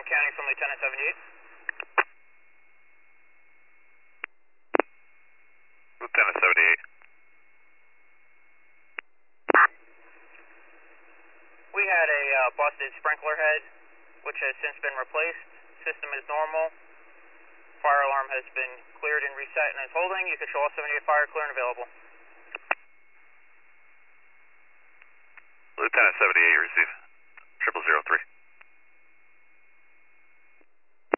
Durham County from Lieutenant 78. Lieutenant 78. We had a busted sprinkler head, which has since been replaced. System is normal. Fire alarm has been cleared and reset and is holding. You can show all 78 fire clear and available. Lieutenant 78, receive. 0003.